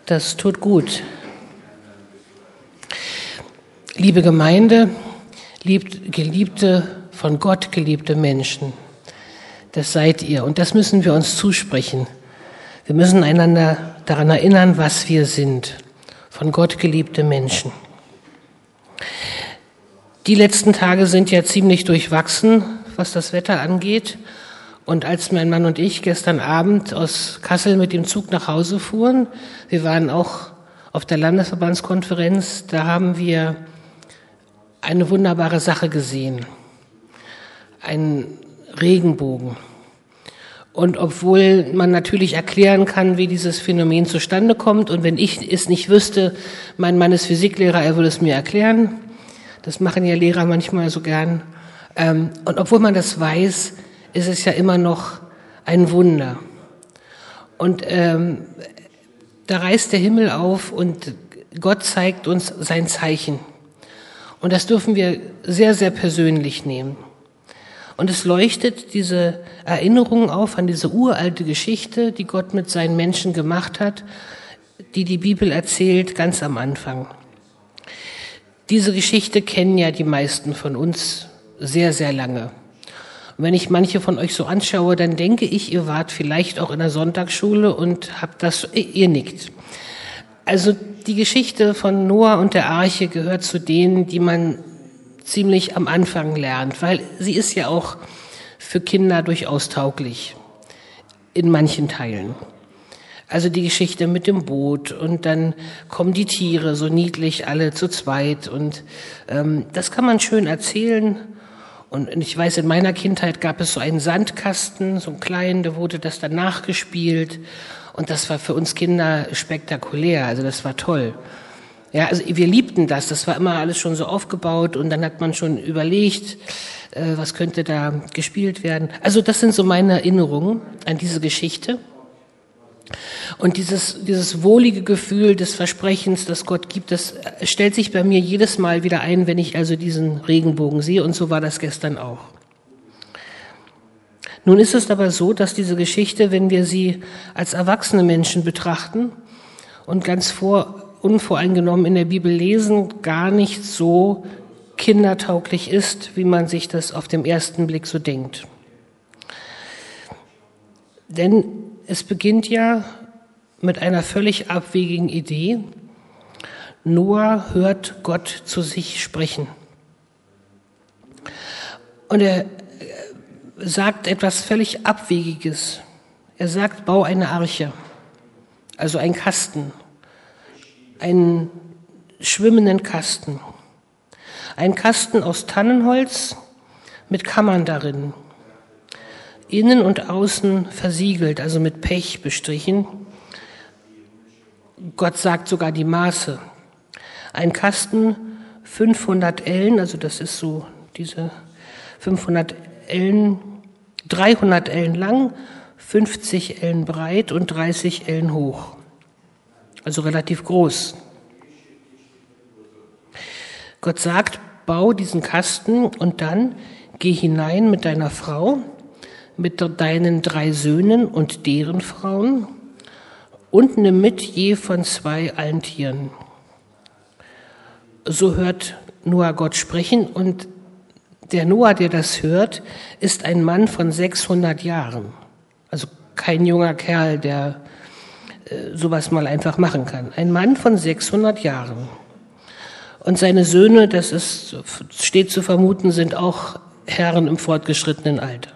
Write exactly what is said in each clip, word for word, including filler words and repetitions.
Das tut gut. Liebe Gemeinde, liebt, geliebte, von Gott geliebte Menschen, das seid ihr. Und das müssen wir uns zusprechen. Wir müssen einander daran erinnern, was wir sind. Von Gott geliebte Menschen. Die letzten Tage sind ja ziemlich durchwachsen, was das Wetter angeht. Und als mein Mann und ich gestern Abend aus Kassel mit dem Zug nach Hause fuhren, wir waren auch auf der Landesverbandskonferenz, da haben wir eine wunderbare Sache gesehen. Einen Regenbogen. Und obwohl man natürlich erklären kann, wie dieses Phänomen zustande kommt, und wenn ich es nicht wüsste, mein Mann ist Physiklehrer, er würde es mir erklären. Das machen ja Lehrer manchmal so gern. Und obwohl man das weiß, ist es ja immer noch ein Wunder. Und ähm, da reißt der Himmel auf und Gott zeigt uns sein Zeichen. Und das dürfen wir sehr, sehr persönlich nehmen. Und es leuchtet diese Erinnerung auf an diese uralte Geschichte, die Gott mit seinen Menschen gemacht hat, die die Bibel erzählt, ganz am Anfang. Diese Geschichte kennen ja die meisten von uns sehr, sehr lange. Und wenn ich manche von euch so anschaue, dann denke ich, ihr wart vielleicht auch in der Sonntagsschule und habt das, ihr nickt. Also die Geschichte von Noah und der Arche gehört zu denen, die man ziemlich am Anfang lernt, weil sie ist ja auch für Kinder durchaus tauglich, in manchen Teilen. Also die Geschichte mit dem Boot und dann kommen die Tiere so niedlich alle zu zweit und ähm, das kann man schön erzählen. Und ich weiß, in meiner Kindheit gab es so einen Sandkasten, so einen kleinen, da wurde das dann nachgespielt. Und das war für uns Kinder spektakulär, also das war toll. Ja, also wir liebten das, das war immer alles schon so aufgebaut und dann hat man schon überlegt, äh, was könnte da gespielt werden. Also das sind so meine Erinnerungen an diese Geschichte. Und dieses, dieses wohlige Gefühl des Versprechens, das Gott gibt, das stellt sich bei mir jedes Mal wieder ein, wenn ich also diesen Regenbogen sehe. Und so war das gestern auch. Nun ist es aber so, dass diese Geschichte, wenn wir sie als erwachsene Menschen betrachten und ganz vor, unvoreingenommen in der Bibel lesen, gar nicht so kindertauglich ist, wie man sich das auf den ersten Blick so denkt. Denn es beginnt ja mit einer völlig abwegigen Idee. Noah hört Gott zu sich sprechen. Und er sagt etwas völlig Abwegiges. Er sagt, bau eine Arche, also einen Kasten, einen schwimmenden Kasten. Ein Kasten aus Tannenholz mit Kammern darin. Innen und außen versiegelt, also mit Pech bestrichen. Gott sagt sogar die Maße. Ein Kasten fünfhundert Ellen, also das ist so diese fünfhundert Ellen, dreihundert Ellen lang, fünfzig Ellen breit und dreißig Ellen hoch. Also relativ groß. Gott sagt, bau diesen Kasten und dann geh hinein mit deiner Frau, mit deinen drei Söhnen und deren Frauen und nimm mit je von zwei allen Tieren. So hört Noah Gott sprechen und der Noah, der das hört, ist ein Mann von sechshundert Jahren. Also kein junger Kerl, der äh, sowas mal einfach machen kann. Ein Mann von sechshundert Jahren. Und seine Söhne, das ist, steht zu vermuten, sind auch Herren im fortgeschrittenen Alter.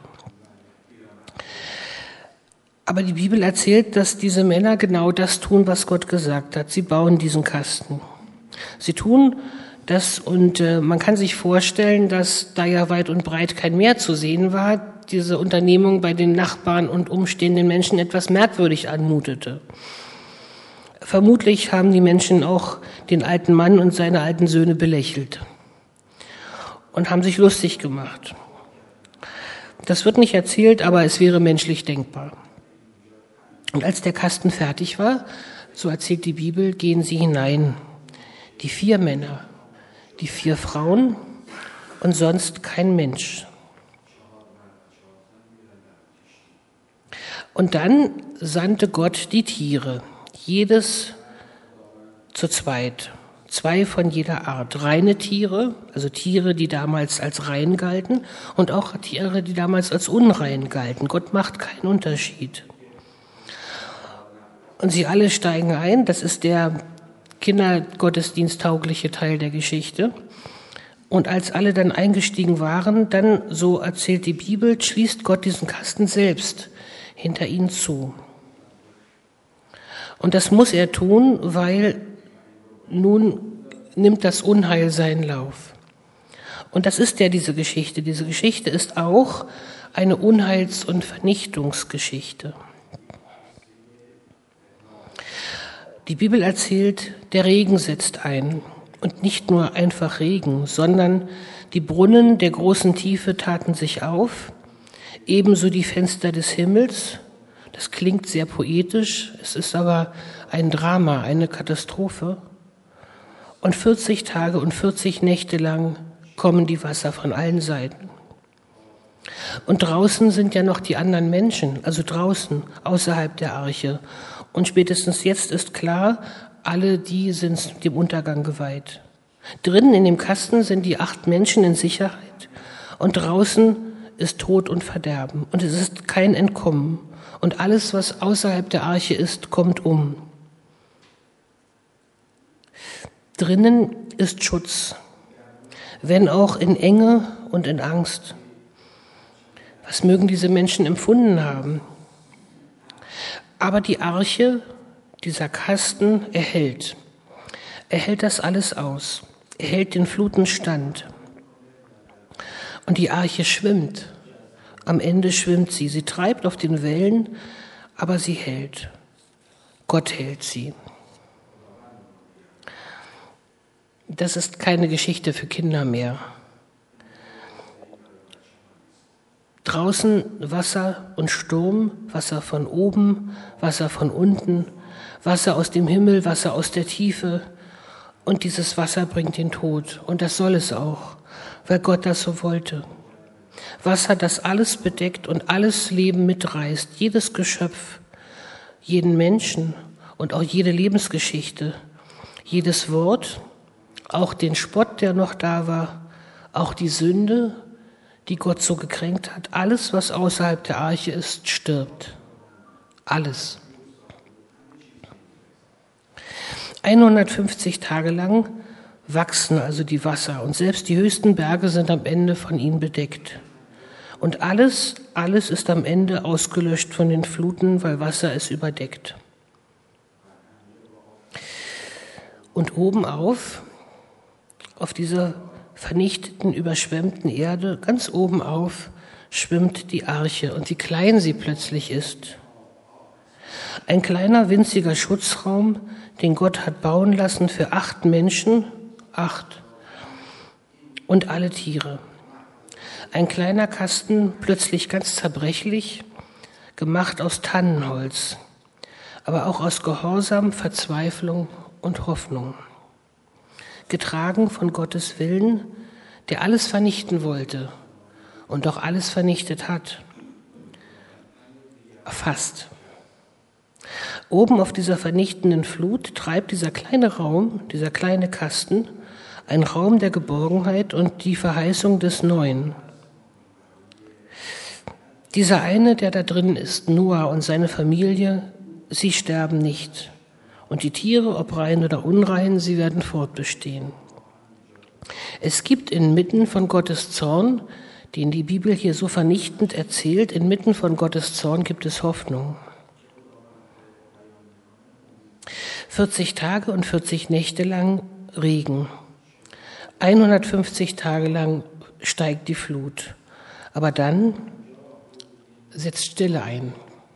Aber die Bibel erzählt, dass diese Männer genau das tun, was Gott gesagt hat. Sie bauen diesen Kasten. Sie tun das und äh, man kann sich vorstellen, dass da ja weit und breit kein Meer zu sehen war, diese Unternehmung bei den Nachbarn und umstehenden Menschen etwas merkwürdig anmutete. Vermutlich haben die Menschen auch den alten Mann und seine alten Söhne belächelt und haben sich lustig gemacht. Das wird nicht erzählt, aber es wäre menschlich denkbar. Und als der Kasten fertig war, so erzählt die Bibel, gehen sie hinein. Die vier Männer, die vier Frauen und sonst kein Mensch. Und dann sandte Gott die Tiere, jedes zu zweit. Zwei von jeder Art. Reine Tiere, also Tiere, die damals als rein galten, und auch Tiere, die damals als unrein galten. Gott macht keinen Unterschied. Und sie alle steigen ein. Das ist der kindergottesdiensttaugliche Teil der Geschichte. Und als alle dann eingestiegen waren, dann, so erzählt die Bibel, schließt Gott diesen Kasten selbst hinter ihnen zu. Und das muss er tun, weil nun nimmt das Unheil seinen Lauf. Und das ist ja diese Geschichte. Diese Geschichte ist auch eine Unheils- und Vernichtungsgeschichte. Die Bibel erzählt, der Regen setzt ein. Und nicht nur einfach Regen, sondern die Brunnen der großen Tiefe taten sich auf, ebenso die Fenster des Himmels. Das klingt sehr poetisch, es ist aber ein Drama, eine Katastrophe. Und vierzig Tage und vierzig Nächte lang kommen die Wasser von allen Seiten. Und draußen sind ja noch die anderen Menschen, also draußen, außerhalb der Arche. Und spätestens jetzt ist klar, alle die sind dem Untergang geweiht. Drinnen in dem Kasten sind die acht Menschen in Sicherheit und draußen ist Tod und Verderben. Und es ist kein Entkommen. Und alles, was außerhalb der Arche ist, kommt um. Drinnen ist Schutz, wenn auch in Enge und in Angst. Was mögen diese Menschen empfunden haben? Aber die Arche, dieser Kasten, erhält. Er hält das alles aus. Er hält den Fluten stand. Und die Arche schwimmt. Am Ende schwimmt sie. Sie treibt auf den Wellen, aber sie hält. Gott hält sie. Das ist keine Geschichte für Kinder mehr. Draußen Wasser und Sturm, Wasser von oben, Wasser von unten, Wasser aus dem Himmel, Wasser aus der Tiefe. Und dieses Wasser bringt den Tod. Und das soll es auch, weil Gott das so wollte. Wasser, das alles bedeckt und alles Leben mitreißt, jedes Geschöpf, jeden Menschen und auch jede Lebensgeschichte, jedes Wort, auch den Spott, der noch da war, auch die Sünde, die Gott so gekränkt hat. Alles, was außerhalb der Arche ist, stirbt. Alles. hundertfünfzig Tage lang wachsen also die Wasser und selbst die höchsten Berge sind am Ende von ihnen bedeckt. Und alles, alles ist am Ende ausgelöscht von den Fluten, weil Wasser es überdeckt. Und obenauf, auf dieser vernichteten, überschwemmten Erde, ganz obenauf, schwimmt die Arche und wie klein sie plötzlich ist. Ein kleiner, winziger Schutzraum, den Gott hat bauen lassen für acht Menschen, acht, und alle Tiere. Ein kleiner Kasten, plötzlich ganz zerbrechlich, gemacht aus Tannenholz, aber auch aus Gehorsam, Verzweiflung und Hoffnung. Getragen von Gottes Willen, der alles vernichten wollte und auch alles vernichtet hat. Fast. Oben auf dieser vernichtenden Flut treibt dieser kleine Raum, dieser kleine Kasten, ein Raum der Geborgenheit und die Verheißung des Neuen. Dieser eine, der da drin ist, Noah und seine Familie, sie sterben nicht. Und die Tiere, ob rein oder unrein, sie werden fortbestehen. Es gibt inmitten von Gottes Zorn, den die Bibel hier so vernichtend erzählt, inmitten von Gottes Zorn gibt es Hoffnung. vierzig Tage und vierzig Nächte lang Regen. hundertfünfzig Tage lang steigt die Flut. Aber dann setzt Stille ein.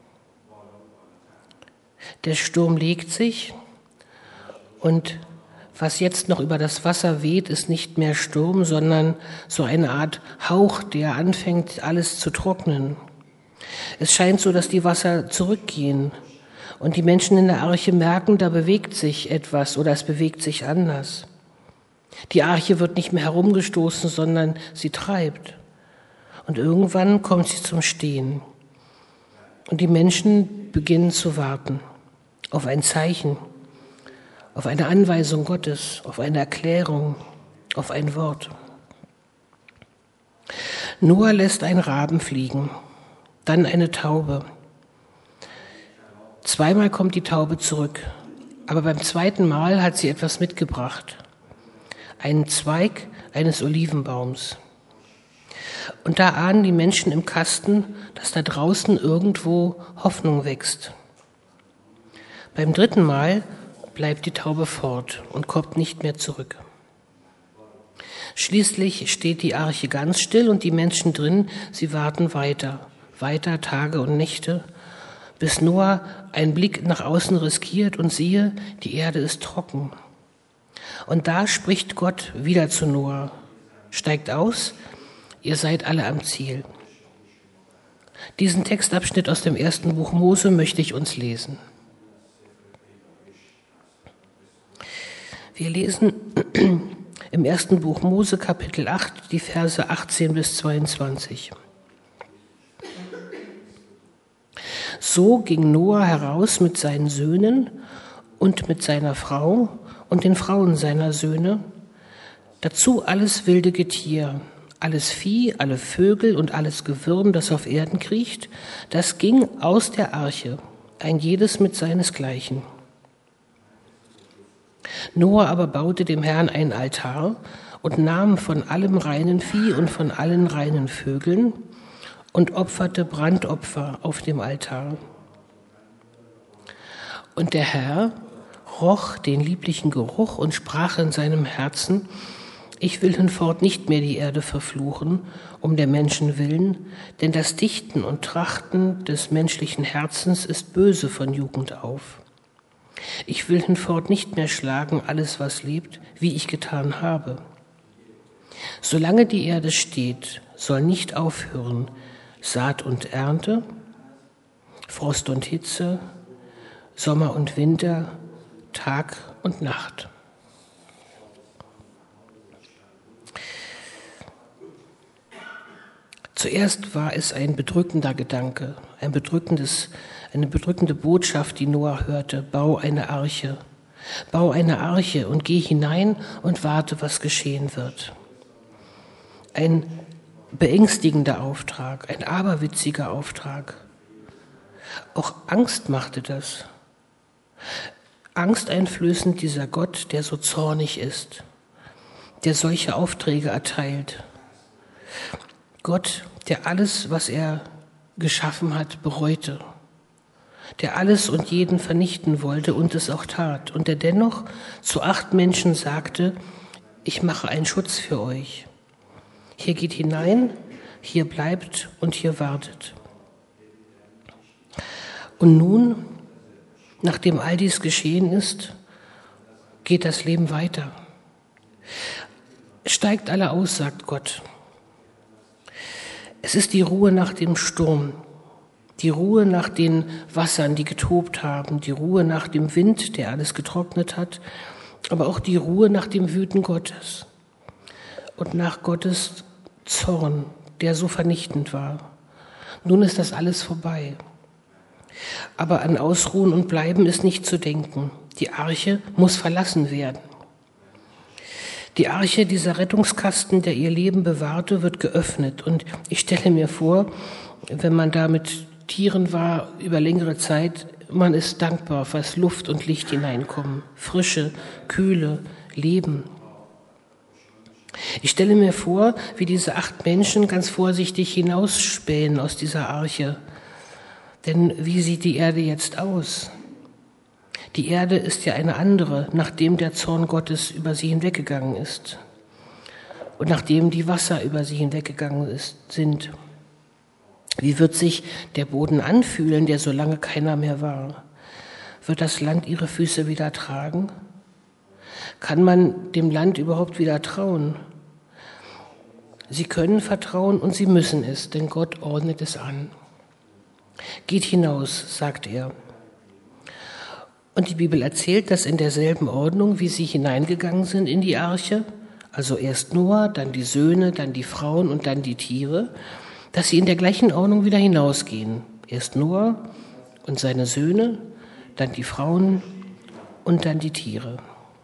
Der Sturm legt sich und was jetzt noch über das Wasser weht, ist nicht mehr Sturm, sondern so eine Art Hauch, der anfängt, alles zu trocknen. Es scheint so, dass die Wasser zurückgehen und die Menschen in der Arche merken, da bewegt sich etwas oder es bewegt sich anders. Die Arche wird nicht mehr herumgestoßen, sondern sie treibt. Und irgendwann kommt sie zum Stehen. Und die Menschen beginnen zu warten auf ein Zeichen, auf eine Anweisung Gottes, auf eine Erklärung, auf ein Wort. Noah lässt einen Raben fliegen, dann eine Taube. Zweimal kommt die Taube zurück, aber beim zweiten Mal hat sie etwas mitgebracht. Einen Zweig eines Olivenbaums. Und da ahnen die Menschen im Kasten, dass da draußen irgendwo Hoffnung wächst. Beim dritten Mal bleibt die Taube fort und kommt nicht mehr zurück. Schließlich steht die Arche ganz still und die Menschen drin, sie warten weiter, weiter Tage und Nächte, bis Noah einen Blick nach außen riskiert und siehe, die Erde ist trocken. Und da spricht Gott wieder zu Noah, steigt aus, ihr seid alle am Ziel. Diesen Textabschnitt aus dem ersten Buch Mose möchte ich uns lesen. Wir lesen im ersten Buch Mose, Kapitel acht, die Verse achtzehn bis zweiundzwanzig. So ging Noah heraus mit seinen Söhnen und mit seiner Frau und den Frauen seiner Söhne, dazu alles wilde Getier, alles Vieh, alle Vögel und alles Gewürm, das auf Erden kriecht, das ging aus der Arche, ein jedes mit seinesgleichen. Noah aber baute dem Herrn einen Altar und nahm von allem reinen Vieh und von allen reinen Vögeln und opferte Brandopfer auf dem Altar. Und der Herr roch den lieblichen Geruch und sprach in seinem Herzen, ich will hinfort nicht mehr die Erde verfluchen, um der Menschen willen, denn das Dichten und Trachten des menschlichen Herzens ist böse von Jugend auf. Ich will hinfort nicht mehr schlagen alles, was lebt, wie ich getan habe. Solange die Erde steht, soll nicht aufhören Saat und Ernte, Frost und Hitze, Sommer und Winter, Tag und Nacht. Zuerst war es ein bedrückender Gedanke, ein bedrückendes, eine bedrückende Botschaft, die Noah hörte. Bau eine Arche, bau eine Arche und geh hinein und warte, was geschehen wird. Ein beängstigender Auftrag, ein aberwitziger Auftrag. Auch Angst machte das. Angsteinflößend dieser Gott, der so zornig ist, der solche Aufträge erteilt. Gott, der alles, was er geschaffen hat, bereute, der alles und jeden vernichten wollte und es auch tat und der dennoch zu acht Menschen sagte, ich mache einen Schutz für euch. Hier geht hinein, hier bleibt und hier wartet. Und nun, nachdem all dies geschehen ist, geht das Leben weiter. Steigt alle aus, sagt Gott. Es ist die Ruhe nach dem Sturm, die Ruhe nach den Wassern, die getobt haben, die Ruhe nach dem Wind, der alles getrocknet hat, aber auch die Ruhe nach dem Wüten Gottes und nach Gottes Zorn, der so vernichtend war. Nun ist das alles vorbei. Aber an Ausruhen und Bleiben ist nicht zu denken. Die Arche muss verlassen werden. Die Arche, dieser Rettungskasten, der ihr Leben bewahrte, wird geöffnet. Und ich stelle mir vor, wenn man da mit Tieren war über längere Zeit, man ist dankbar, was Luft und Licht hineinkommen. Frische, Kühle, Leben. Ich stelle mir vor, wie diese acht Menschen ganz vorsichtig hinausspähen aus dieser Arche. Denn wie sieht die Erde jetzt aus? Die Erde ist ja eine andere, nachdem der Zorn Gottes über sie hinweggegangen ist und nachdem die Wasser über sie hinweggegangen ist, sind. Wie wird sich der Boden anfühlen, der so lange keiner mehr war? Wird das Land ihre Füße wieder tragen? Kann man dem Land überhaupt wieder trauen? Sie können vertrauen und sie müssen es, denn Gott ordnet es an. Geht hinaus, sagt er. Und die Bibel erzählt, dass in derselben Ordnung, wie sie hineingegangen sind in die Arche, also erst Noah, dann die Söhne, dann die Frauen und dann die Tiere, dass sie in der gleichen Ordnung wieder hinausgehen. Erst Noah und seine Söhne, dann die Frauen und dann die Tiere.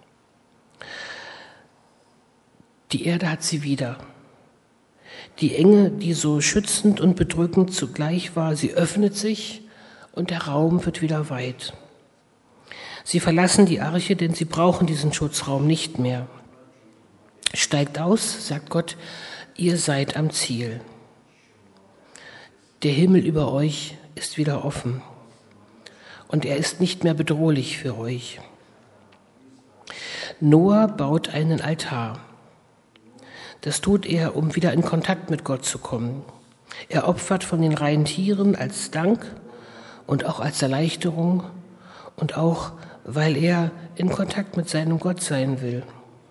Die Erde hat sie wieder. Die Enge, die so schützend und bedrückend zugleich war, sie öffnet sich und der Raum wird wieder weit. Sie verlassen die Arche, denn sie brauchen diesen Schutzraum nicht mehr. Steigt aus, sagt Gott, ihr seid am Ziel. Der Himmel über euch ist wieder offen und er ist nicht mehr bedrohlich für euch. Noah baut einen Altar. Das tut er, um wieder in Kontakt mit Gott zu kommen. Er opfert von den reinen Tieren als Dank und auch als Erleichterung und auch, weil er in Kontakt mit seinem Gott sein will.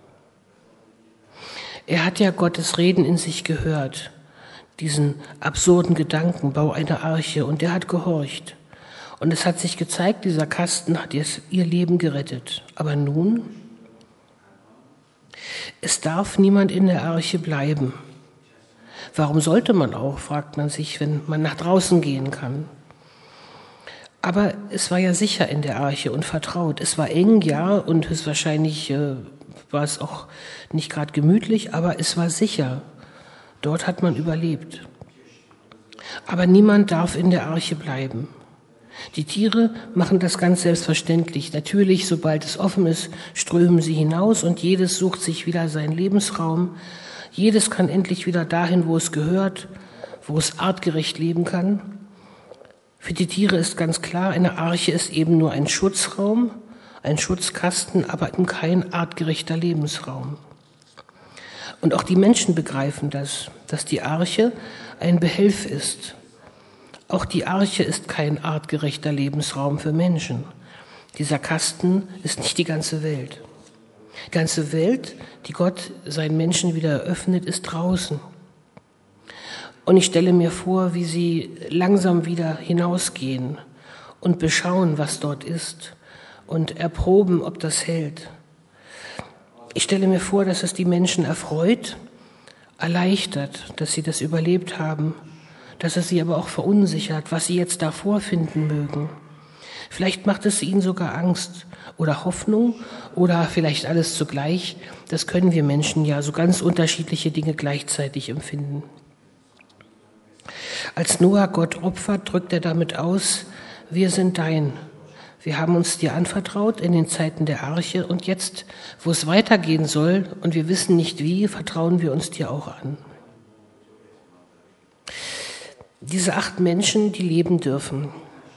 Er hat ja Gottes Reden in sich gehört, diesen absurden Gedanken, bau eine Arche, und er hat gehorcht. Und es hat sich gezeigt, dieser Kasten hat ihr Leben gerettet. Aber nun? Es darf niemand in der Arche bleiben. Warum sollte man auch, fragt man sich, wenn man nach draußen gehen kann. Aber es war ja sicher in der Arche und vertraut. Es war eng, ja, und höchstwahrscheinlich äh, war es auch nicht gerade gemütlich, aber es war sicher. Dort hat man überlebt. Aber niemand darf in der Arche bleiben. Die Tiere machen das ganz selbstverständlich. Natürlich, sobald es offen ist, strömen sie hinaus und jedes sucht sich wieder seinen Lebensraum. Jedes kann endlich wieder dahin, wo es gehört, wo es artgerecht leben kann. Für die Tiere ist ganz klar, eine Arche ist eben nur ein Schutzraum, ein Schutzkasten, aber eben kein artgerechter Lebensraum. Und auch die Menschen begreifen das, dass die Arche ein Behelf ist. Auch die Arche ist kein artgerechter Lebensraum für Menschen. Dieser Kasten ist nicht die ganze Welt. Die ganze Welt, die Gott seinen Menschen wieder eröffnet, ist draußen. Und ich stelle mir vor, wie sie langsam wieder hinausgehen und beschauen, was dort ist und erproben, ob das hält. Ich stelle mir vor, dass es die Menschen erfreut, erleichtert, dass sie das überlebt haben, dass es sie aber auch verunsichert, was sie jetzt da vorfinden mögen. Vielleicht macht es ihnen sogar Angst oder Hoffnung oder vielleicht alles zugleich. Das können wir Menschen ja, so ganz unterschiedliche Dinge gleichzeitig empfinden. Als Noah Gott opfert, drückt er damit aus, wir sind dein. Wir haben uns dir anvertraut in den Zeiten der Arche und jetzt, wo es weitergehen soll und wir wissen nicht wie, vertrauen wir uns dir auch an. Diese acht Menschen, die leben dürfen,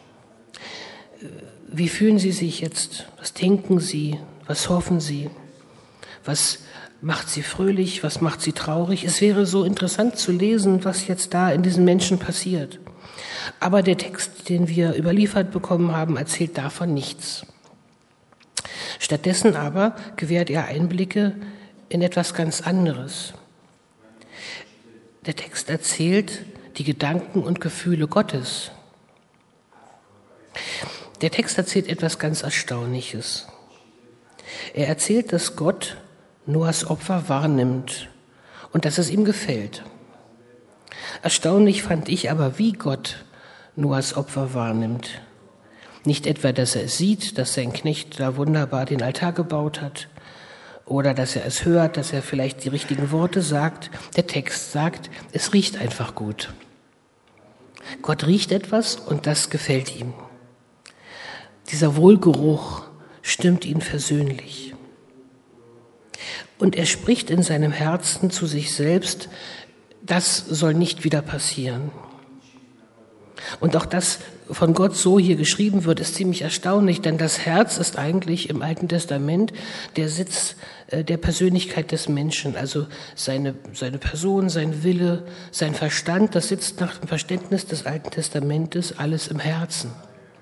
wie fühlen sie sich jetzt? Was denken sie? Was hoffen sie? Was macht sie fröhlich? Was macht sie traurig? Es wäre so interessant zu lesen, was jetzt da in diesen Menschen passiert. Aber der Text, den wir überliefert bekommen haben, erzählt davon nichts. Stattdessen aber gewährt er Einblicke in etwas ganz anderes. Der Text erzählt die Gedanken und Gefühle Gottes. Der Text erzählt etwas ganz Erstaunliches. Er erzählt, dass Gott Noahs Opfer wahrnimmt und dass es ihm gefällt. Erstaunlich fand ich aber, wie Gott Noahs Opfer wahrnimmt. Nicht etwa, dass er es sieht, dass sein Knecht da wunderbar den Altar gebaut hat, oder dass er es hört, dass er vielleicht die richtigen Worte sagt. Der Text sagt, es riecht einfach gut. Gott riecht etwas und das gefällt ihm. Dieser Wohlgeruch stimmt ihn versöhnlich. Und er spricht in seinem Herzen zu sich selbst, das soll nicht wieder passieren. Und auch das von Gott so hier geschrieben wird, ist ziemlich erstaunlich, denn das Herz ist eigentlich im Alten Testament der Sitz der Persönlichkeit des Menschen, also seine, seine Person, sein Wille, sein Verstand, das sitzt nach dem Verständnis des Alten Testamentes alles im Herzen.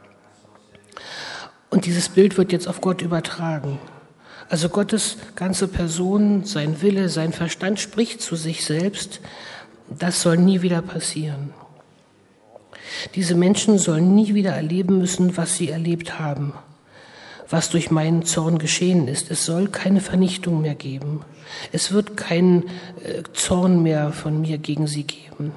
Und dieses Bild wird jetzt auf Gott übertragen. Also Gottes ganze Person, sein Wille, sein Verstand spricht zu sich selbst, das soll nie wieder passieren. Diese Menschen sollen nie wieder erleben müssen, was sie erlebt haben, was durch meinen Zorn geschehen ist. Es soll keine Vernichtung mehr geben. Es wird keinen äh, Zorn mehr von mir gegen sie geben.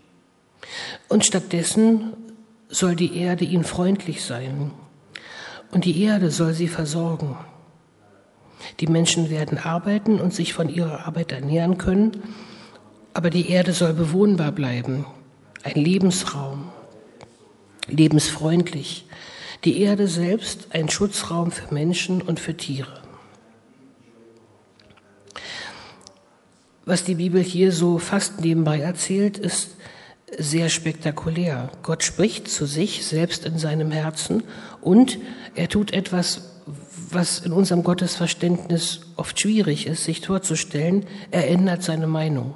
Und stattdessen soll die Erde ihnen freundlich sein. und die Erde soll sie versorgen. Die Menschen werden arbeiten und sich von ihrer Arbeit ernähren können, aber die Erde soll bewohnbar bleiben, ein Lebensraum, lebensfreundlich. Die Erde selbst ein Schutzraum für Menschen und für Tiere. Was die Bibel hier so fast nebenbei erzählt, ist sehr spektakulär. Gott spricht zu sich selbst in seinem Herzen und er tut etwas, was in unserem Gottesverständnis oft schwierig ist, sich vorzustellen. Er ändert seine Meinung.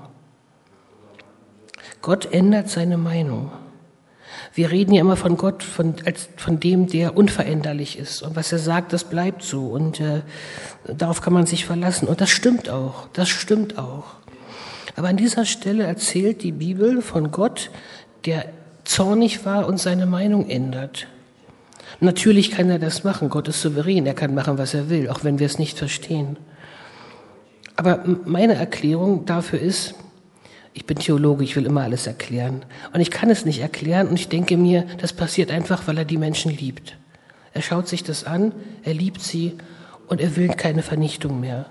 Gott ändert seine Meinung. Wir reden ja immer von Gott, von, als, von dem, der unveränderlich ist. Und was er sagt, das bleibt so. Und äh, darauf kann man sich verlassen. Und das stimmt auch. Das stimmt auch. Aber an dieser Stelle erzählt die Bibel von Gott, der zornig war und seine Meinung ändert. Natürlich kann er das machen. Gott ist souverän. Er kann machen, was er will, auch wenn wir es nicht verstehen. Aber meine Erklärung dafür ist, ich bin Theologe, ich will immer alles erklären. Und ich kann es nicht erklären und ich denke mir, das passiert einfach, weil er die Menschen liebt. Er schaut sich das an, er liebt sie und er will keine Vernichtung mehr.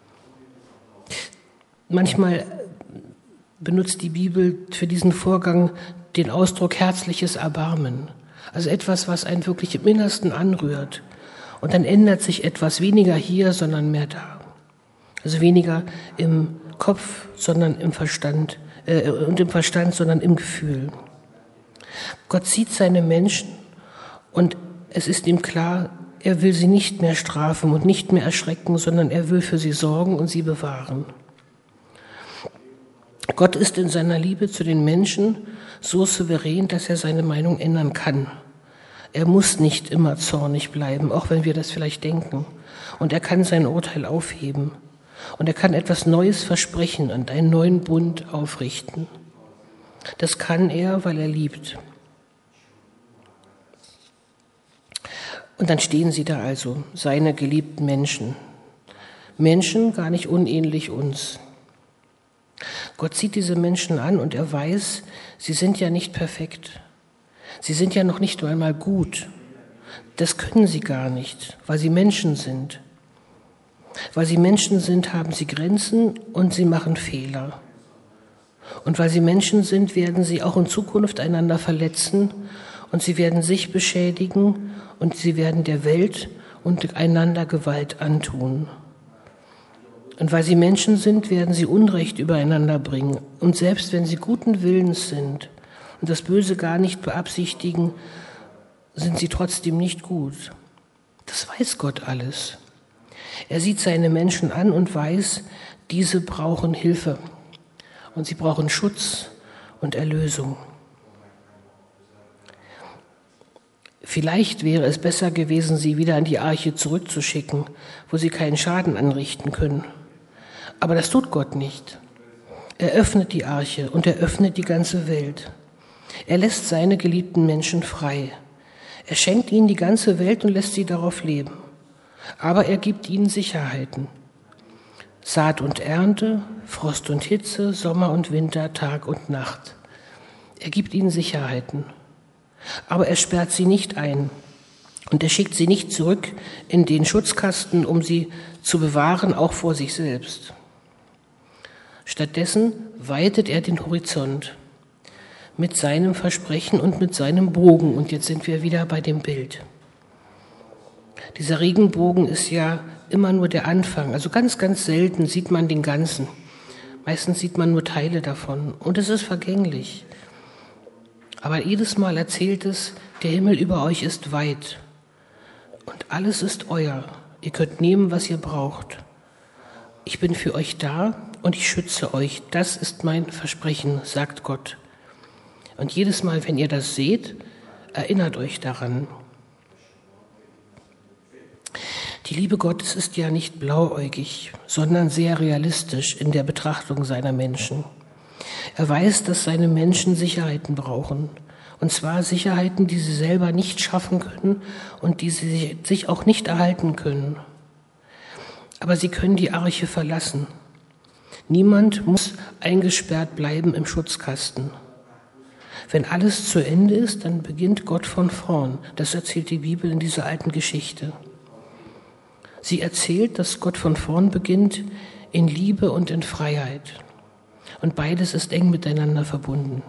Manchmal benutzt die Bibel für diesen Vorgang den Ausdruck herzliches Erbarmen. Also etwas, was einen wirklich im Innersten anrührt. Und dann ändert sich etwas, weniger hier, sondern mehr da. Also weniger im Kopf, sondern im Verstand, äh, und im Verstand, sondern im Gefühl. Gott sieht seine Menschen und es ist ihm klar, er will sie nicht mehr strafen und nicht mehr erschrecken, sondern er will für sie sorgen und sie bewahren. Gott ist in seiner Liebe zu den Menschen so souverän, dass er seine Meinung ändern kann. Er muss nicht immer zornig bleiben, auch wenn wir das vielleicht denken. Und er kann sein Urteil aufheben. Und er kann etwas Neues versprechen und einen neuen Bund aufrichten. Das kann er, weil er liebt. Und dann stehen sie da also, seine geliebten Menschen. Menschen gar nicht unähnlich uns. Gott sieht diese Menschen an und er weiß, sie sind ja nicht perfekt. Sie sind ja noch nicht einmal gut. Das können sie gar nicht, weil sie Menschen sind. Weil sie Menschen sind, haben sie Grenzen und sie machen Fehler. Und weil sie Menschen sind, werden sie auch in Zukunft einander verletzen und sie werden sich beschädigen und sie werden der Welt und einander Gewalt antun. Und weil sie Menschen sind, werden sie Unrecht übereinander bringen. Und selbst wenn sie guten Willens sind und das Böse gar nicht beabsichtigen, sind sie trotzdem nicht gut. Das weiß Gott alles. Er sieht seine Menschen an und weiß, diese brauchen Hilfe und sie brauchen Schutz und Erlösung. Vielleicht wäre es besser gewesen, sie wieder an die Arche zurückzuschicken, wo sie keinen Schaden anrichten können. Aber das tut Gott nicht. Er öffnet die Arche und er öffnet die ganze Welt. Er lässt seine geliebten Menschen frei. Er schenkt ihnen die ganze Welt und lässt sie darauf leben. Aber er gibt ihnen Sicherheiten. Saat und Ernte, Frost und Hitze, Sommer und Winter, Tag und Nacht. Er gibt ihnen Sicherheiten. Aber er sperrt sie nicht ein. Und er schickt sie nicht zurück in den Schutzkasten, um sie zu bewahren, auch vor sich selbst. Stattdessen weitet er den Horizont mit seinem Versprechen und mit seinem Bogen. Und jetzt sind wir wieder bei dem Bild. Dieser Regenbogen ist ja immer nur der Anfang. Also ganz, ganz selten sieht man den Ganzen. Meistens sieht man nur Teile davon. Und es ist vergänglich. Aber jedes Mal erzählt es, der Himmel über euch ist weit. Und alles ist euer. Ihr könnt nehmen, was ihr braucht. Ich bin für euch da und ich schütze euch. Das ist mein Versprechen, sagt Gott. Und jedes Mal, wenn ihr das seht, erinnert euch daran. Die Liebe Gottes ist ja nicht blauäugig, sondern sehr realistisch in der Betrachtung seiner Menschen. Er weiß, dass seine Menschen Sicherheiten brauchen. Und zwar Sicherheiten, die sie selber nicht schaffen können und die sie sich auch nicht erhalten können. Aber sie können die Arche verlassen. Niemand muss eingesperrt bleiben im Schutzkasten. Wenn alles zu Ende ist, dann beginnt Gott von vorn. Das erzählt die Bibel in dieser alten Geschichte. Sie erzählt, dass Gott von vorn beginnt in Liebe und in Freiheit. Und beides ist eng miteinander verbunden.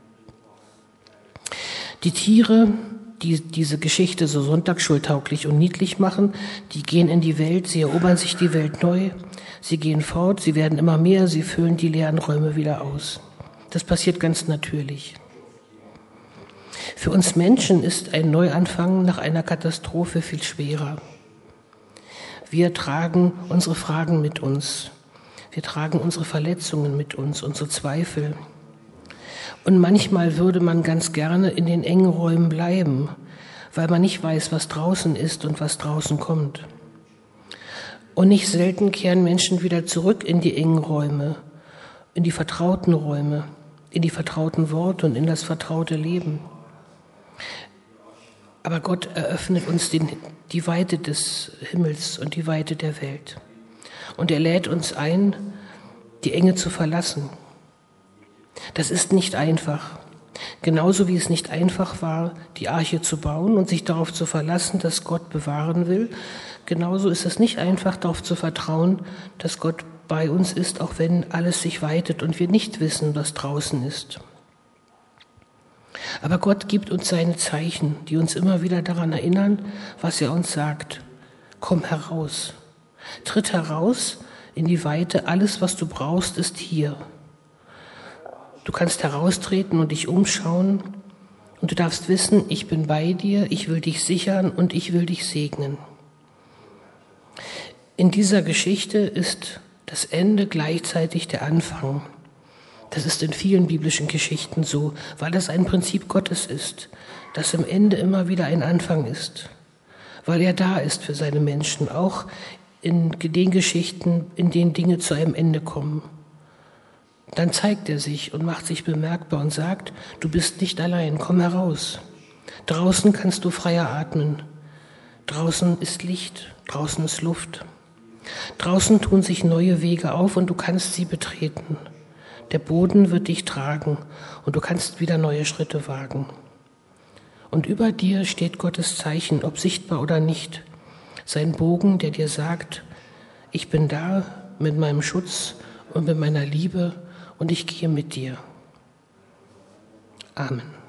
Die Tiere, die diese Geschichte so sonntagsschultauglich und niedlich machen, die gehen in die Welt, sie erobern sich die Welt neu, sie gehen fort, sie werden immer mehr, sie füllen die leeren Räume wieder aus. Das passiert ganz natürlich. Für uns Menschen ist ein Neuanfang nach einer Katastrophe viel schwerer. Wir tragen unsere Fragen mit uns. Wir tragen unsere Verletzungen mit uns, unsere Zweifel. Und manchmal würde man ganz gerne in den engen Räumen bleiben, weil man nicht weiß, was draußen ist und was draußen kommt. Und nicht selten kehren Menschen wieder zurück in die engen Räume, in die vertrauten Räume, in die vertrauten Worte und in das vertraute Leben. Aber Gott eröffnet uns den, die Weite des Himmels und die Weite der Welt. Und er lädt uns ein, die Enge zu verlassen. Das ist nicht einfach. Genauso wie es nicht einfach war, die Arche zu bauen und sich darauf zu verlassen, dass Gott bewahren will, genauso ist es nicht einfach, darauf zu vertrauen, dass Gott bei uns ist, auch wenn alles sich weitet und wir nicht wissen, was draußen ist. Aber Gott gibt uns seine Zeichen, die uns immer wieder daran erinnern, was er uns sagt. Komm heraus. Tritt heraus in die Weite. Alles, was du brauchst, ist hier. Du kannst heraustreten und dich umschauen. Und du darfst wissen, ich bin bei dir, ich will dich sichern und ich will dich segnen. In dieser Geschichte ist das Ende gleichzeitig der Anfang. Das ist in vielen biblischen Geschichten so, weil es ein Prinzip Gottes ist, dass im Ende immer wieder ein Anfang ist, weil er da ist für seine Menschen, auch in den Geschichten, in denen Dinge zu einem Ende kommen. Dann zeigt er sich und macht sich bemerkbar und sagt, du bist nicht allein, komm heraus. Draußen kannst du freier atmen. Draußen ist Licht, draußen ist Luft. Draußen tun sich neue Wege auf und du kannst sie betreten. Der Boden wird dich tragen und du kannst wieder neue Schritte wagen. Und über dir steht Gottes Zeichen, ob sichtbar oder nicht. Sein Bogen, der dir sagt, ich bin da mit meinem Schutz und mit meiner Liebe und ich gehe mit dir. Amen.